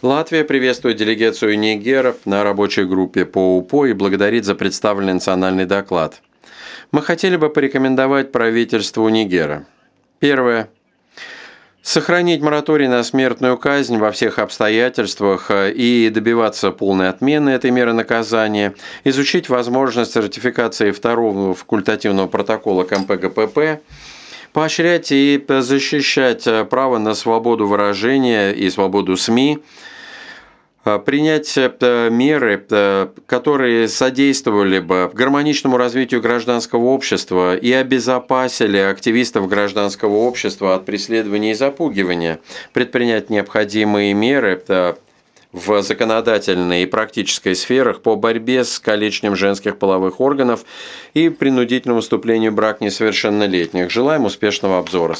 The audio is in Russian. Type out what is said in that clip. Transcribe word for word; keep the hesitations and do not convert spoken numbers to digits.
Латвия приветствует делегацию Нигера на рабочей группе по УПО и благодарит за представленный национальный доклад. Мы хотели бы порекомендовать правительству Нигера. Первое. Сохранить мораторий на смертную казнь во всех обстоятельствах и добиваться полной отмены этой меры наказания, изучить возможность ратификации второго факультативного протокола к эм пэ гэ пэ пэ, поощрять и защищать право на свободу выражения и свободу СМИ, принять меры, которые содействовали бы гармоничному развитию гражданского общества и обезопасили активистов гражданского общества от преследования и запугивания, предпринять необходимые меры в законодательной и практической сферах по борьбе с калечением женских половых органов и принудительному вступлению в брак несовершеннолетних. Желаем успешного обзора.